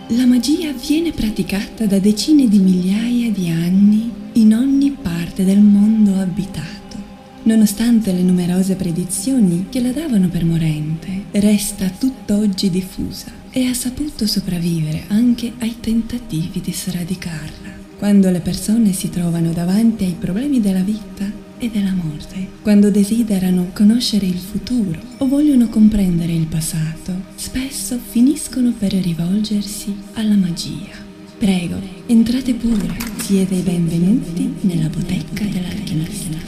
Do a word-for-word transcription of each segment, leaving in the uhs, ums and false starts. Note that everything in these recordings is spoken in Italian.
La magia viene praticata da decine di migliaia di anni in ogni parte del mondo abitato. Nonostante le numerose predizioni che la davano per morente, resta tutt'oggi diffusa e ha saputo sopravvivere anche ai tentativi di sradicarla, quando le persone si trovano davanti ai problemi della vita e della morte, quando desiderano conoscere il futuro o vogliono comprendere il passato, spesso finiscono per rivolgersi alla magia. Prego, entrate pure, siete i benvenuti nella bottega dell'alchimista.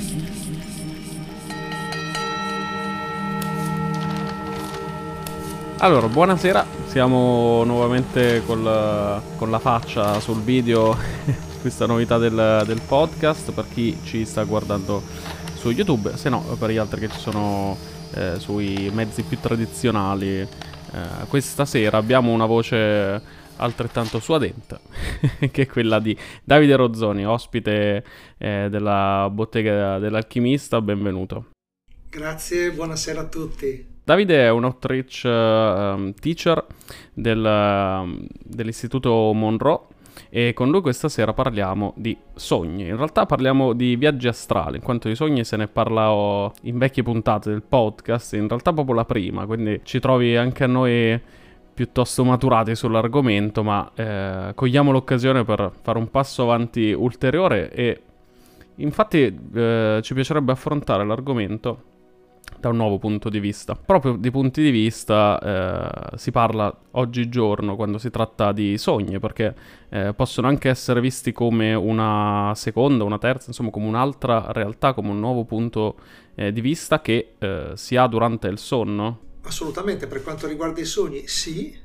Allora, buonasera, siamo nuovamente col, con la faccia sul video, questa novità del, del podcast per chi ci sta guardando su YouTube, se no per gli altri che ci sono eh, sui mezzi più tradizionali. Eh, questa sera abbiamo una voce altrettanto suadente, che è quella di Davide Rozzoni, ospite eh, della bottega dell'alchimista, benvenuto. Grazie, buonasera a tutti. Davide è un outreach uh, teacher del, uh, dell'istituto Monroe e con lui questa sera parliamo di sogni. In realtà parliamo di viaggi astrali, in quanto di sogni se ne parla oh, in vecchie puntate del podcast, in realtà proprio la prima, quindi ci trovi anche a noi piuttosto maturati sull'argomento, ma eh, cogliamo l'occasione per fare un passo avanti ulteriore e infatti eh, ci piacerebbe affrontare l'argomento da un nuovo punto di vista. Proprio di punti di vista eh, si parla oggigiorno quando si tratta di sogni, perché eh, possono anche essere visti come una seconda, una terza, insomma come un'altra realtà, come un nuovo punto eh, di vista che eh, si ha durante il sonno. Assolutamente, per quanto riguarda i sogni sì,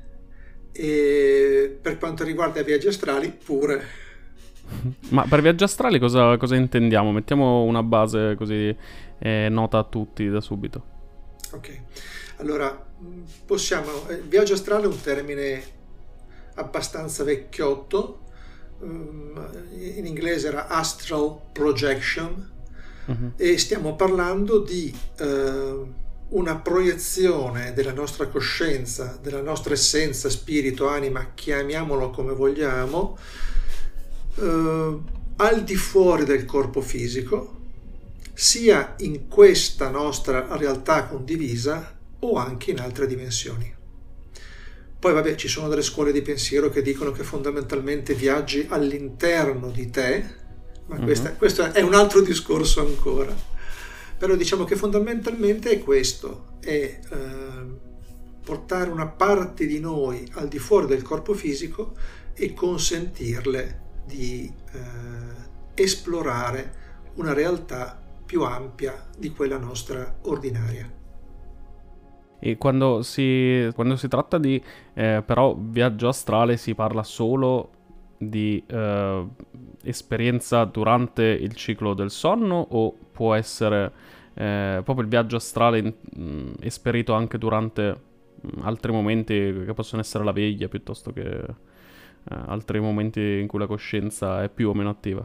e per quanto riguarda i viaggi astrali pure. Ma per viaggi astrali cosa, cosa intendiamo? Mettiamo una base così eh, nota a tutti da subito. Ok, allora possiamo... Il viaggio astrale è un termine abbastanza vecchiotto, in inglese era astral projection, uh-huh. E stiamo parlando di uh, una proiezione della nostra coscienza, della nostra essenza, spirito, anima, chiamiamolo come vogliamo, Uh, al di fuori del corpo fisico, sia in questa nostra realtà condivisa o anche in altre dimensioni. Poi vabbè, ci sono delle scuole di pensiero che dicono che fondamentalmente viaggi all'interno di te, ma uh-huh. questa, questo è un altro discorso ancora. Però diciamo che fondamentalmente è questo, è uh, portare una parte di noi al di fuori del corpo fisico e consentirle di eh, esplorare una realtà più ampia di quella nostra ordinaria. E quando si, quando si tratta di eh, però viaggio astrale si parla solo di eh, esperienza durante il ciclo del sonno o può essere eh, proprio il viaggio astrale mh, esperito anche durante mh, altri momenti che possono essere la veglia piuttosto che Uh, altri momenti in cui la coscienza è più o meno attiva?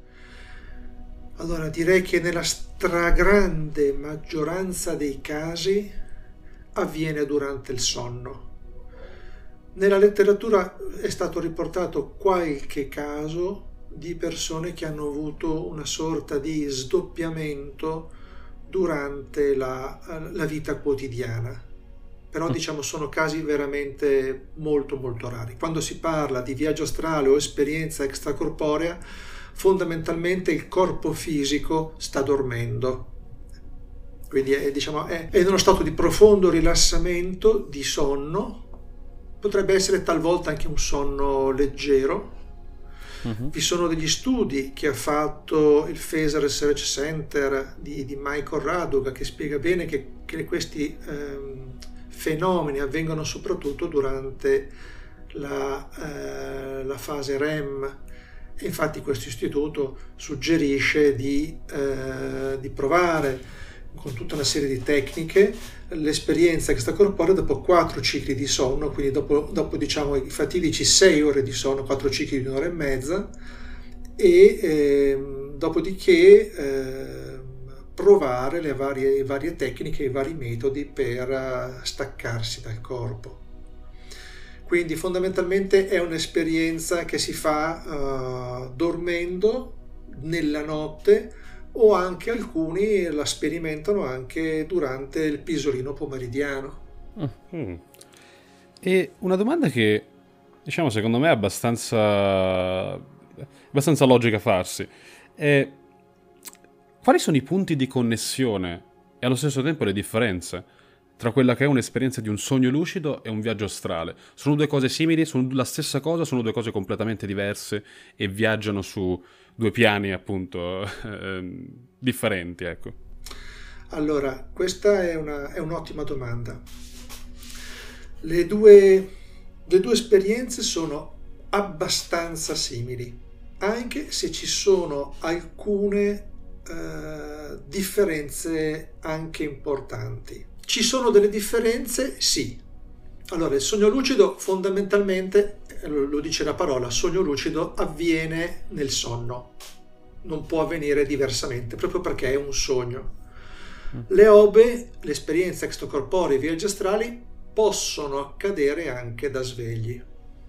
Allora direi che nella stragrande maggioranza dei casi avviene durante il sonno. Nella letteratura è stato riportato qualche caso di persone che hanno avuto una sorta di sdoppiamento durante la, la vita quotidiana. Però diciamo sono casi veramente molto molto rari. Quando si parla di viaggio astrale o esperienza extracorporea, fondamentalmente il corpo fisico sta dormendo. Quindi è, diciamo, è, è in uno stato di profondo rilassamento, di sonno. Potrebbe essere talvolta anche un sonno leggero. Uh-huh. Vi sono degli studi che ha fatto il Phaser Research Center di, di Michael Raduga che spiega bene che, che questi ehm, fenomeni avvengono soprattutto durante la, eh, la fase R E M e infatti questo istituto suggerisce di, eh, di provare con tutta una serie di tecniche l'esperienza extracorporea dopo quattro cicli di sonno, quindi dopo, dopo diciamo i fatidici sei ore di sonno, quattro cicli di un'ora e mezza e eh, dopodiché eh, provare le varie, varie tecniche e i vari metodi per staccarsi dal corpo. Quindi fondamentalmente è un'esperienza che si fa uh, dormendo nella notte, o anche alcuni la sperimentano anche durante il pisolino pomeridiano. Mm. E una domanda che, diciamo, secondo me è abbastanza, abbastanza logica farsi è: quali sono i punti di connessione e allo stesso tempo le differenze tra quella che è un'esperienza di un sogno lucido e un viaggio astrale? Sono due cose simili? Sono la stessa cosa? Sono due cose completamente diverse e viaggiano su due piani, appunto, eh, differenti, ecco? Allora, questa è, una, è un'ottima domanda. Le due, le due esperienze sono abbastanza simili, anche se ci sono alcune eh, differenze anche importanti. Ci sono delle differenze? Sì. Allora, il sogno lucido fondamentalmente, lo dice la parola, sogno lucido avviene nel sonno. Non può avvenire diversamente, proprio perché è un sogno. Le O B E, l'esperienza extracorporea e i viaggi astrali, possono accadere anche da svegli.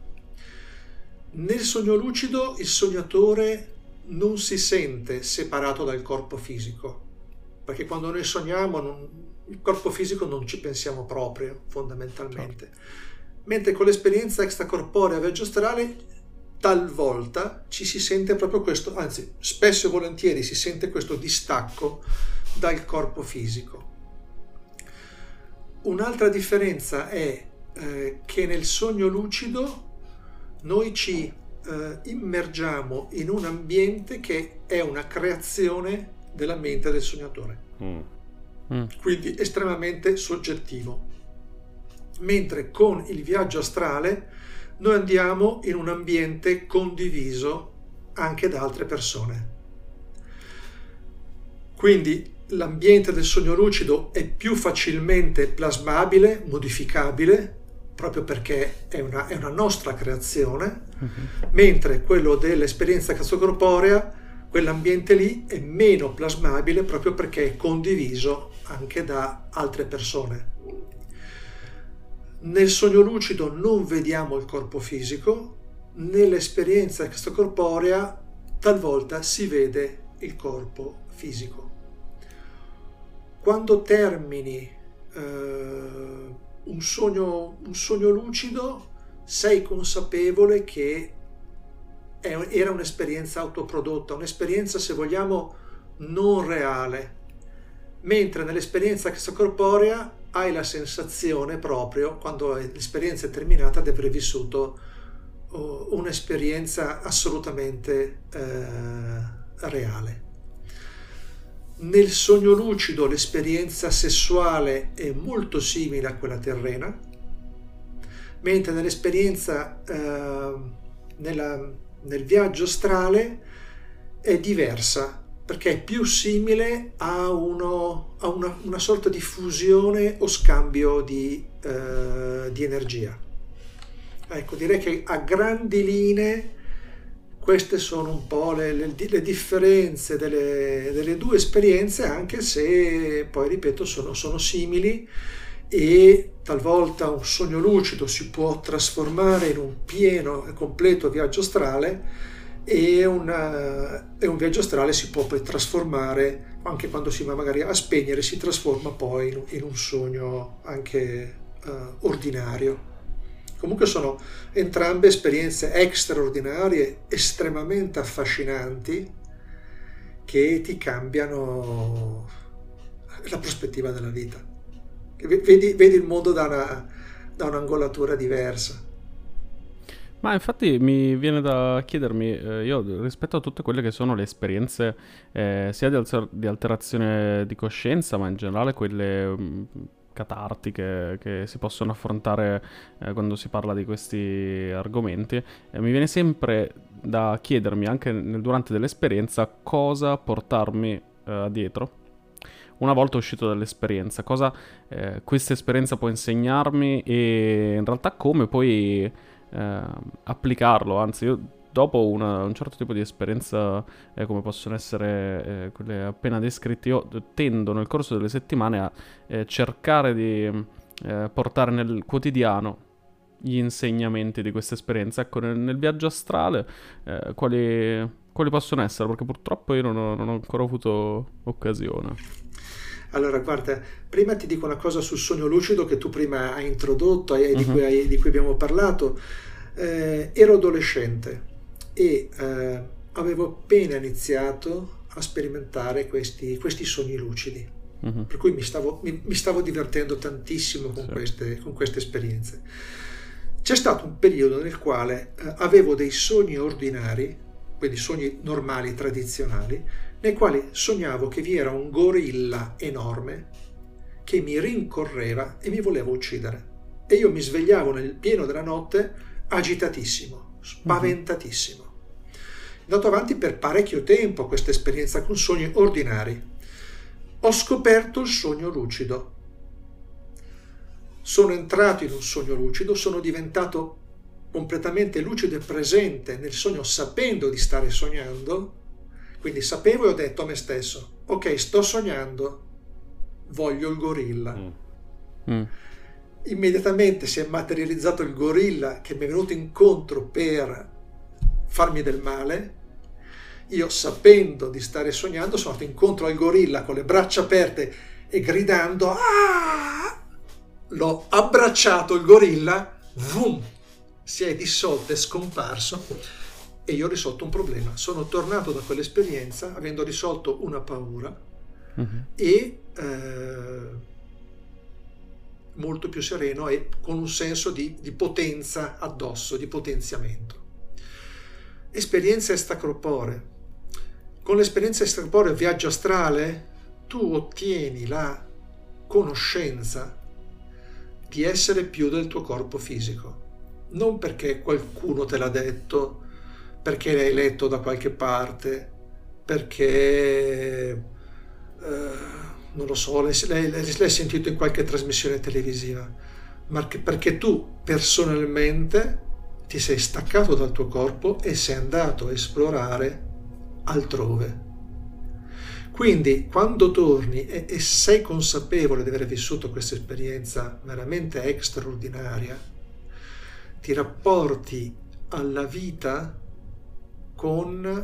Nel sogno lucido il sognatore non si sente separato dal corpo fisico, perché quando noi sogniamo non, il corpo fisico non ci pensiamo proprio, fondamentalmente. Certo. Mentre con l'esperienza extracorporea e viaggio astrale talvolta ci si sente proprio questo, anzi spesso e volentieri si sente questo distacco dal corpo fisico. Un'altra differenza è eh, che nel sogno lucido noi ci eh, immergiamo in un ambiente che è una creazione della mente del sognatore, mm. Mm. quindi estremamente soggettivo. Mentre con il viaggio astrale noi andiamo in un ambiente condiviso anche da altre persone. Quindi l'ambiente del sogno lucido è più facilmente plasmabile, modificabile, proprio perché è una, è una nostra creazione, uh-huh. mentre quello dell'esperienza extracorporea, quell'ambiente lì è meno plasmabile proprio perché è condiviso anche da altre persone. Nel sogno lucido non vediamo il corpo fisico, nell'esperienza extracorporea talvolta si vede il corpo fisico. Quando termini eh, un sogno, un sogno lucido, sei consapevole che è, era un'esperienza autoprodotta, un'esperienza, se vogliamo, non reale, mentre nell'esperienza extracorporea hai la sensazione proprio, quando l'esperienza è terminata, di aver vissuto uh, un'esperienza assolutamente uh, reale. Nel sogno lucido l'esperienza sessuale è molto simile a quella terrena, mentre nell'esperienza uh, nella, nel viaggio astrale è diversa, perché è più simile a, uno, a una, una sorta di fusione o scambio di, uh, di energia. Ecco, direi che a grandi linee queste sono un po' le, le, le differenze delle, delle due esperienze, anche se poi, ripeto, sono, sono simili, e talvolta un sogno lucido si può trasformare in un pieno e completo viaggio astrale, e, una, e un viaggio astrale si può poi trasformare, anche quando si va magari a spegnere, si trasforma poi in, in un sogno anche uh, ordinario. Comunque sono entrambe esperienze straordinarie, estremamente affascinanti, che ti cambiano la prospettiva della vita. Vedi, vedi il mondo da, una, da un'angolatura diversa. Ma infatti mi viene da chiedermi, eh, io rispetto a tutte quelle che sono le esperienze eh, sia di, alzer- di alterazione di coscienza, ma in generale quelle mh, catartiche che si possono affrontare eh, quando si parla di questi argomenti, eh, mi viene sempre da chiedermi anche nel, durante dell'esperienza cosa portarmi eh, dietro una volta uscito dall'esperienza, cosa eh, questa esperienza può insegnarmi e in realtà come poi eh, applicarlo. Anzi, io dopo una, un certo tipo di esperienza eh, come possono essere eh, quelle appena descritte, io tendo nel corso delle settimane a eh, cercare di eh, portare nel quotidiano gli insegnamenti di questa esperienza. Ecco, nel, nel viaggio astrale, eh, quali, quali possono essere? Perché purtroppo io non ho, non ho ancora avuto occasione. Allora, guarda, prima ti dico una cosa sul sogno lucido che tu prima hai introdotto e di, Mhm. cui, hai- di cui abbiamo parlato. Eh, ero adolescente e eh, avevo appena iniziato a sperimentare questi, questi sogni lucidi, Mhm. per cui mi stavo, mi, mi stavo divertendo tantissimo con, Sì. queste, con queste esperienze. C'è stato un periodo nel quale eh, avevo dei sogni ordinari, quindi sogni normali, tradizionali, nei quali sognavo che vi era un gorilla enorme che mi rincorreva e mi voleva uccidere. E io mi svegliavo nel pieno della notte agitatissimo, spaventatissimo. È andato avanti per parecchio tempo questa esperienza con sogni ordinari. Ho scoperto il sogno lucido. Sono entrato in un sogno lucido, sono diventato completamente lucido e presente nel sogno sapendo di stare sognando. Quindi sapevo e ho detto a me stesso, ok, sto sognando, voglio il gorilla. Mm. Mm. Immediatamente si è materializzato il gorilla che mi è venuto incontro per farmi del male. Io, sapendo di stare sognando, sono andato incontro al gorilla con le braccia aperte e gridando "Ah!". L'ho abbracciato il gorilla, vum, si è dissolto, è scomparso e io ho risolto un problema. Sono tornato da quell'esperienza avendo risolto una paura Mhm. e eh, molto più sereno e con un senso di, di potenza addosso, di potenziamento. Esperienza extracorporea. Con l'esperienza extracorporea, viaggio astrale, tu ottieni la conoscenza di essere più del tuo corpo fisico. Non perché qualcuno te l'ha detto, perché l'hai letto da qualche parte, perché eh, non lo so, l'hai, l'hai, l'hai sentito in qualche trasmissione televisiva, ma che, perché tu personalmente ti sei staccato dal tuo corpo e sei andato a esplorare altrove. Quindi quando torni e, e sei consapevole di aver vissuto questa esperienza veramente straordinaria, ti rapporti alla vita con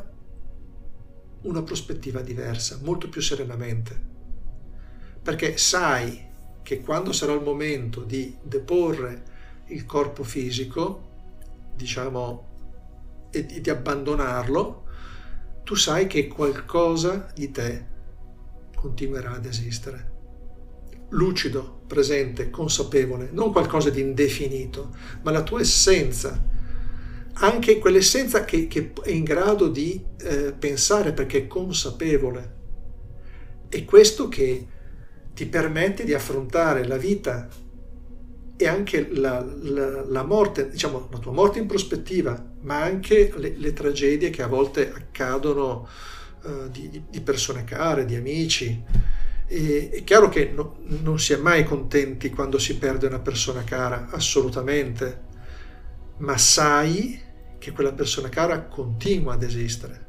una prospettiva diversa, molto più serenamente, perché sai che quando sarà il momento di deporre il corpo fisico, diciamo, e di, di abbandonarlo, tu sai che qualcosa di te continuerà ad esistere. Lucido, presente, consapevole, non qualcosa di indefinito, ma la tua essenza, anche quell'essenza che, che è in grado di eh, pensare perché è consapevole. È questo che ti permette di affrontare la vita e anche la, la, la morte, diciamo la tua morte in prospettiva, ma anche le, le tragedie che a volte accadono uh, di, di persone care, di amici. E, è chiaro che no, non si è mai contenti quando si perde una persona cara, assolutamente, ma sai che quella persona cara continua ad esistere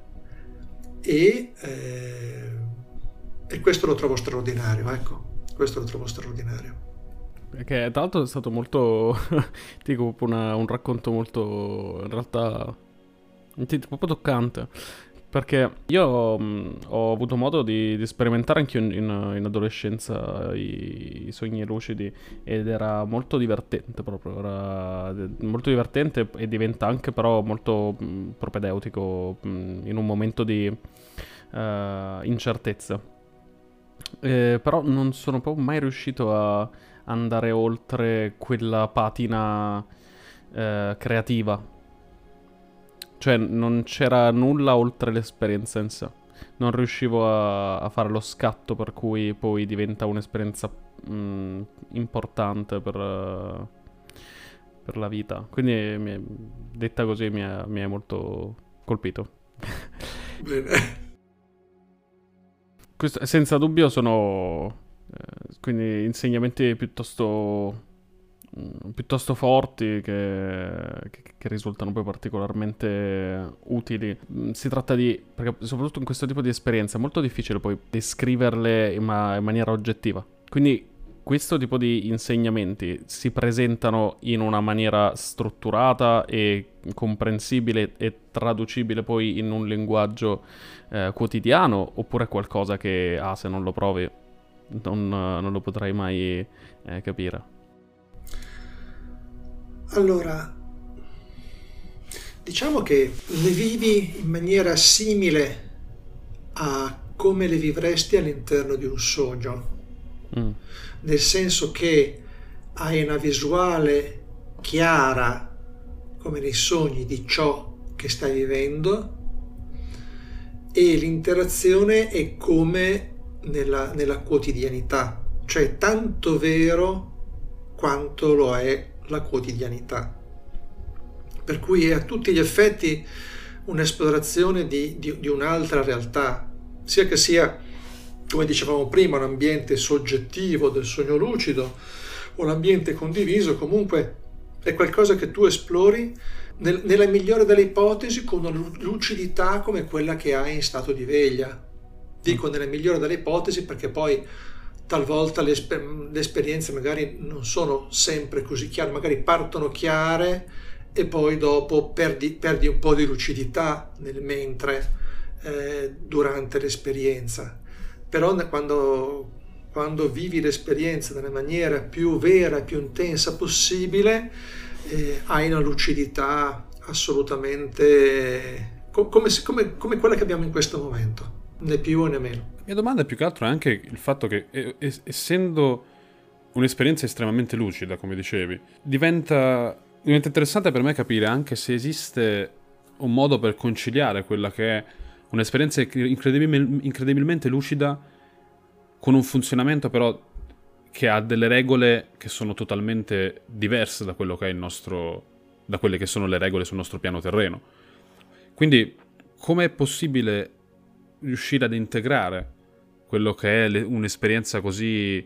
e, eh, e questo lo trovo straordinario, ecco, questo lo trovo straordinario. Che tra l'altro è stato molto, ti dico, una, un racconto molto, in realtà, proprio toccante, perché io mh, ho avuto modo di, di sperimentare anche in, in, in adolescenza i, i sogni lucidi ed era molto divertente proprio, era molto divertente e diventa anche però molto mh, propedeutico mh, in un momento di uh, incertezza. Eh, però non sono proprio mai riuscito a andare oltre quella patina eh, creativa. Cioè non c'era nulla oltre l'esperienza in sé. Non riuscivo a, a fare lo scatto per cui poi diventa un'esperienza mh, importante per, uh, per la vita. Quindi mi è, detta così mi è, mi è molto colpito. Bene. Questo, senza dubbio sono eh, quindi insegnamenti piuttosto mh, piuttosto forti che, che, che risultano poi particolarmente utili. Mh, si tratta di, perché soprattutto in questo tipo di esperienze è molto difficile poi descriverle in, ma, in maniera oggettiva. Quindi questo tipo di insegnamenti si presentano in una maniera strutturata e comprensibile e traducibile poi in un linguaggio eh, quotidiano, oppure è qualcosa che, ah, se non lo provi non, non lo potrai mai eh, capire? Allora, diciamo che le vivi in maniera simile a come le vivresti all'interno di un sogno, mm. nel senso che hai una visuale chiara, come nei sogni, di ciò che stai vivendo, e l'interazione è come nella, nella quotidianità, cioè tanto vero quanto lo è la quotidianità, per cui è a tutti gli effetti un'esplorazione di, di, di un'altra realtà, sia che sia, come dicevamo prima, un ambiente soggettivo del sogno lucido o l'ambiente condiviso. Comunque è qualcosa che tu esplori nel, nella migliore delle ipotesi con una lucidità come quella che hai in stato di veglia. Dico nella migliore delle ipotesi perché poi talvolta le, esper- le esperienze magari non sono sempre così chiare, magari partono chiare e poi dopo perdi, perdi un po' di lucidità nel mentre eh, durante l'esperienza. Però quando, quando vivi l'esperienza nella maniera più vera e più intensa possibile, eh, hai una lucidità assolutamente co- come, come, come quella che abbiamo in questo momento, né più né meno. La mia domanda più che altro è anche il fatto che, essendo un'esperienza estremamente lucida, come dicevi, diventa, diventa interessante per me capire anche se esiste un modo per conciliare quella che è un'esperienza incredibil- incredibilmente lucida con un funzionamento però che ha delle regole che sono totalmente diverse da quello che è il nostro, da quelle che sono le regole sul nostro piano terreno. Quindi come è possibile riuscire ad integrare quello che è le, un'esperienza così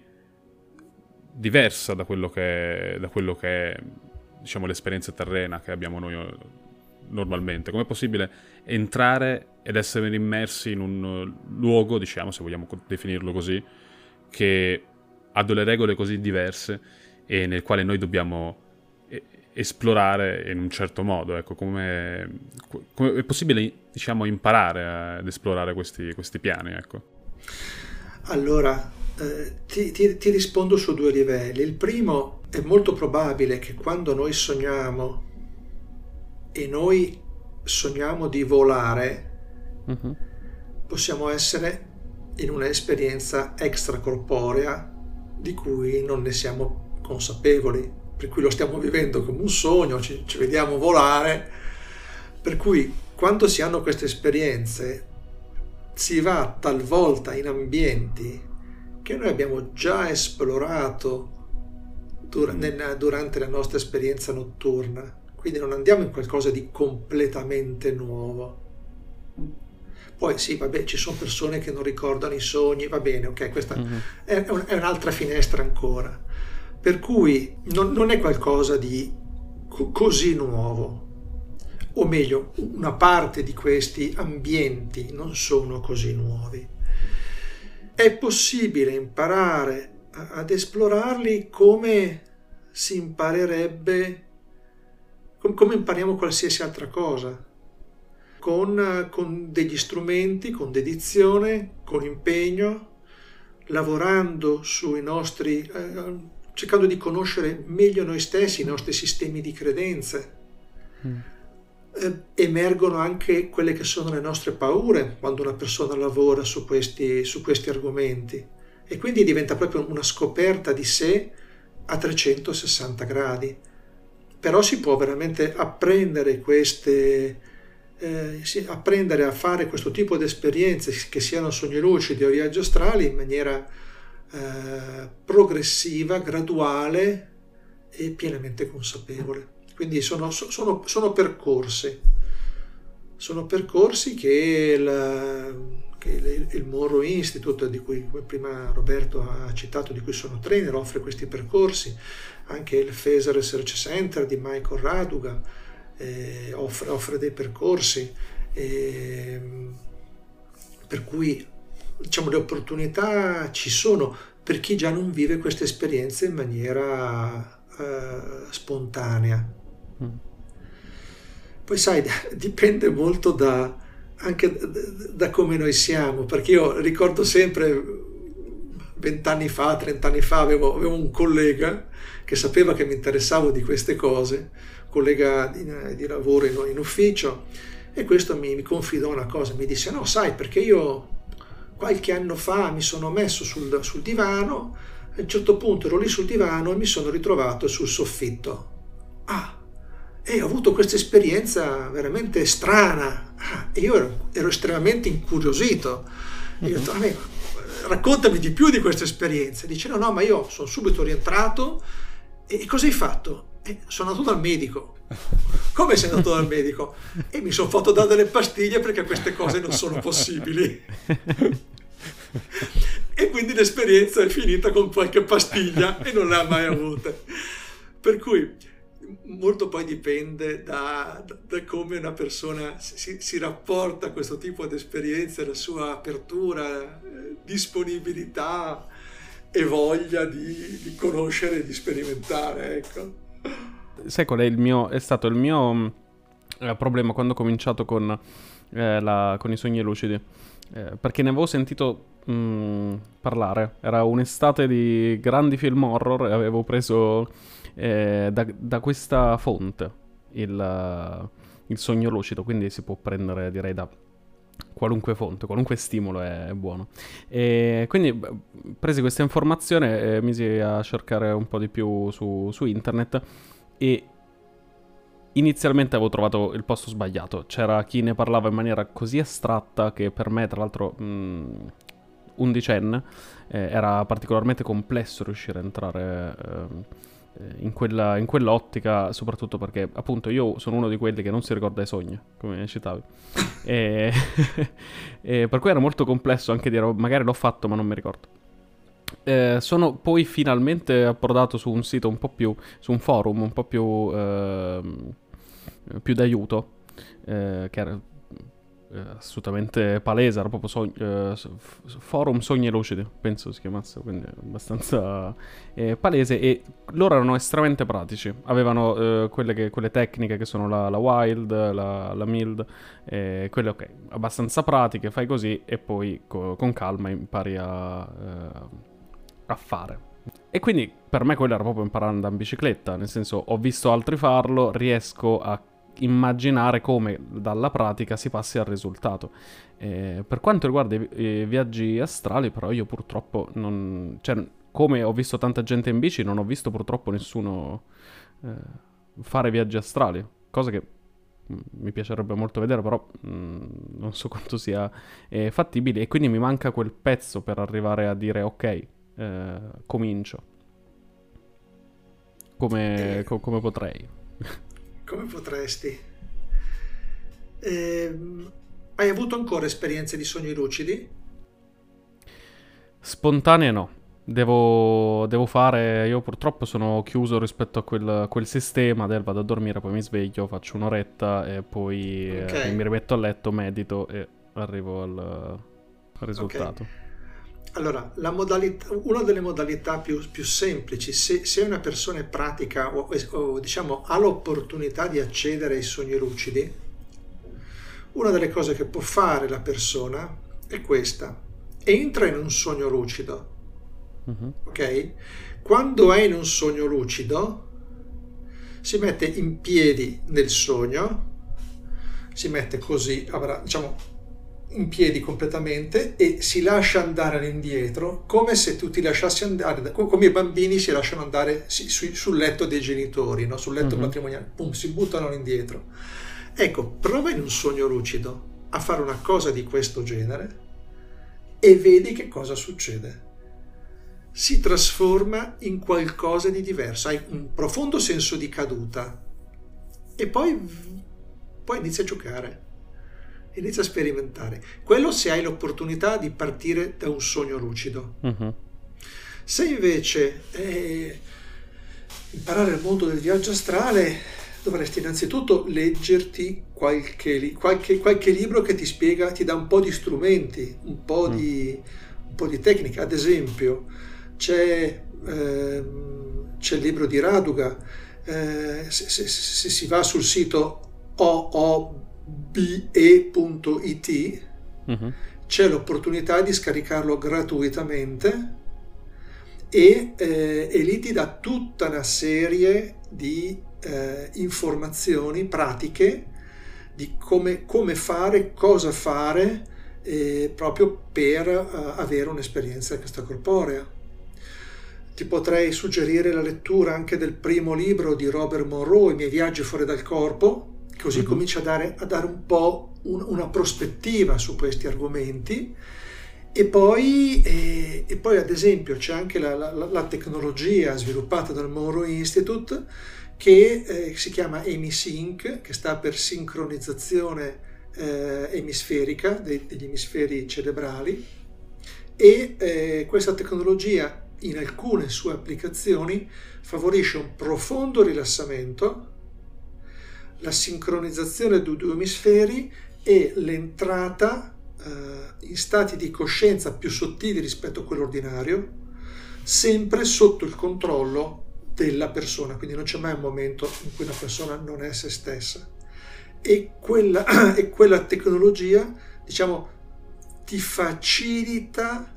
diversa da quello che è, da quello che è, diciamo, l'esperienza terrena che abbiamo noi normalmente? Com'è possibile entrare ed essere immersi in un luogo, diciamo, se vogliamo definirlo così, che ha delle regole così diverse e nel quale noi dobbiamo esplorare in un certo modo? Ecco, come, come è possibile, diciamo, imparare ad esplorare questi, questi piani, ecco? Allora, eh, ti, ti, ti rispondo su due livelli. Il primo, è molto probabile che quando noi sogniamo e noi sogniamo di volare, uh-huh. possiamo essere in un'esperienza extracorporea di cui non ne siamo consapevoli, per cui lo stiamo vivendo come un sogno, ci, ci vediamo volare, per cui quando si hanno queste esperienze si va talvolta in ambienti che noi abbiamo già esplorato dur- nel, durante la nostra esperienza notturna, quindi non andiamo in qualcosa di completamente nuovo. Poi sì, vabbè, ci sono persone che non ricordano i sogni, va bene, ok, questa mm-hmm. è, un, è un'altra finestra ancora. Per cui non, non è qualcosa di co- così nuovo, o meglio, una parte di questi ambienti non sono così nuovi. È possibile imparare a, ad esplorarli come si imparerebbe, com- come impariamo qualsiasi altra cosa, con, con degli strumenti, con dedizione, con impegno, lavorando sui nostri... Eh, cercando di conoscere meglio noi stessi, i nostri sistemi di credenze. Mm. Eh, emergono anche quelle che sono le nostre paure quando una persona lavora su questi, su questi argomenti, e quindi diventa proprio una scoperta di sé a trecentosessanta gradi. Però si può veramente apprendere queste eh, sì, apprendere a fare questo tipo di esperienze, che siano sogni lucidi o viaggi astrali, in maniera Eh, progressiva, graduale e pienamente consapevole. Quindi sono, sono, sono percorsi sono percorsi che il, che il, il Monroe Institute, di cui prima Roberto ha citato, di cui sono trainer, offre questi percorsi. Anche il Phaser Research Center di Michael Raduga eh, offre, offre dei percorsi, eh, per cui diciamo le opportunità ci sono, per chi già non vive queste esperienze in maniera eh, spontanea. Mm. Poi sai, dipende molto da, anche da, da come noi siamo, perché io ricordo sempre vent'anni fa, trent'anni fa, avevo, avevo un collega che sapeva che mi interessavo di queste cose, collega di, di lavoro in, in ufficio, e questo mi, mi confidò una cosa, mi disse: no, sai, perché io qualche anno fa mi sono messo sul, sul divano, a un certo punto ero lì sul divano e mi sono ritrovato sul soffitto. Ah, e ho avuto questa esperienza veramente strana. Ah, e io ero, ero estremamente incuriosito. E io ho detto: vabbè, raccontami di più di questa esperienza. Dice: no, no, ma io sono subito rientrato. E cosa hai fatto? E sono andato dal medico. Come sei andato dal medico? E mi sono fatto dare delle pastiglie perché queste cose non sono possibili. E quindi l'esperienza è finita con qualche pastiglia e non l'ha mai avuta. Per cui molto poi dipende da, da, da come una persona si, si rapporta a questo tipo di esperienze, la sua apertura, eh, disponibilità e voglia di, di conoscere e di sperimentare, ecco. Sai qual è il mio, è stato il mio eh, problema quando ho cominciato con, eh, la, con i sogni lucidi? Eh, perché ne avevo sentito mh, parlare. Era un'estate di grandi film horror e avevo preso eh, da, da questa fonte il, il sogno lucido, quindi si può prendere, direi, da qualunque fonte, qualunque stimolo è, è buono. E quindi presi questa informazione e misi a cercare un po' di più su, su internet, e inizialmente avevo trovato il posto sbagliato. C'era chi ne parlava in maniera così astratta che per me, tra l'altro mh, undicenne, eh, era particolarmente complesso riuscire a entrare eh, in, quella, in quell'ottica, soprattutto perché appunto io sono uno di quelli che non si ricorda i sogni, come citavi. e, e per cui era molto complesso anche dire magari l'ho fatto ma non mi ricordo. Eh, sono poi finalmente approdato su un sito un po' più, su un forum un po' più eh, più d'aiuto, eh, che era eh, assolutamente palese, era proprio sogni, eh, forum sogni lucidi, penso si chiamasse, quindi abbastanza eh, palese, e loro erano estremamente pratici, avevano eh, quelle, che, quelle tecniche che sono la, la wild, la, la mild, eh, quelle ok, abbastanza pratiche, fai così e poi co- con calma impari a eh, a fare. E quindi per me quello era proprio imparare ad andare in bicicletta, nel senso, ho visto altri farlo, riesco a immaginare come dalla pratica si passi al risultato. Eh, per quanto riguarda i, i viaggi astrali, però, io purtroppo non, cioè, come ho visto tanta gente in bici, non ho visto purtroppo nessuno eh, fare viaggi astrali, cosa che mh, mi piacerebbe molto vedere, però mh, non so quanto sia eh, fattibile, e quindi mi manca quel pezzo per arrivare a dire ok, Eh, comincio come, eh, co- come potrei come potresti eh, hai avuto ancora esperienze di sogni lucidi? Spontanee no, devo, devo fare, io purtroppo sono chiuso rispetto a quel, quel sistema del vado a dormire, poi mi sveglio, faccio un'oretta e poi okay. eh, mi rimetto a letto, medito e arrivo al, al risultato. Okay. Allora, la modalità, una delle modalità più, più semplici, se, se una persona è pratica o, o diciamo ha l'opportunità di accedere ai sogni lucidi, una delle cose che può fare la persona è questa: entra in un sogno lucido, uh-huh. ok? Quando è in un sogno lucido si mette in piedi nel sogno, si mette così, avrà, diciamo, in piedi completamente, e si lascia andare all'indietro come se tu ti lasciassi andare, come i bambini si lasciano andare su, sul letto dei genitori, no? Sul letto uh-huh. matrimoniale, pum, si buttano all'indietro. Ecco, prova in un sogno lucido a fare una cosa di questo genere e vedi che cosa succede. Si trasforma in qualcosa di diverso, hai un profondo senso di caduta e poi, poi inizia a giocare. Inizia a sperimentare. Quello se hai l'opportunità di partire da un sogno lucido. Uh-huh. Se invece eh, imparare il mondo del viaggio astrale, dovresti innanzitutto leggerti qualche, qualche, qualche libro che ti spiega, ti dà un po' di strumenti, un po' uh-huh. di, un po' di tecnica. Ad esempio, c'è, ehm, c'è il libro di Raduga, eh, se, se, se si va sul sito o o b e punto i t Mhm. c'è l'opportunità di scaricarlo gratuitamente e, eh, e lì ti dà tutta una serie di eh, informazioni pratiche di come, come fare, cosa fare, eh, proprio per uh, avere un'esperienza extracorporea. Ti potrei suggerire la lettura anche del primo libro di Robert Monroe, I miei viaggi fuori dal corpo, così Mhm. comincia a dare, a dare un po' un- una prospettiva su questi argomenti. E poi, eh, e poi ad esempio c'è anche la, la- la tecnologia sviluppata dal Monroe Institute che eh, si chiama HemiSync, che sta per sincronizzazione eh, emisferica dei- degli emisferi cerebrali, e eh, questa tecnologia in alcune sue applicazioni favorisce un profondo rilassamento, la sincronizzazione dei due emisferi e l'entrata eh, in stati di coscienza più sottili rispetto a quello ordinario, sempre sotto il controllo della persona, quindi non c'è mai un momento in cui una persona non è se stessa. E quella, e quella tecnologia, diciamo, ti facilita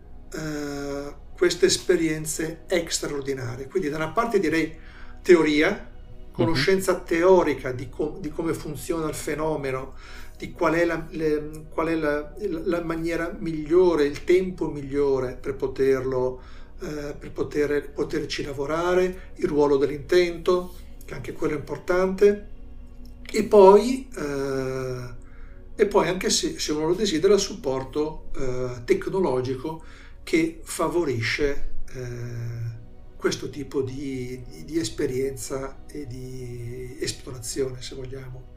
eh, queste esperienze straordinarie. Quindi da una parte direi teoria, conoscenza teorica di, com- di come funziona il fenomeno, di qual è, la, le, qual è la, la maniera migliore, il tempo migliore per poterlo, eh, per poter, poterci lavorare, il ruolo dell'intento, che anche quello è importante, e poi, eh, e poi anche se, se uno lo desidera, il supporto eh, tecnologico che favorisce eh, questo tipo di, di, di esperienza e di esplorazione, se vogliamo.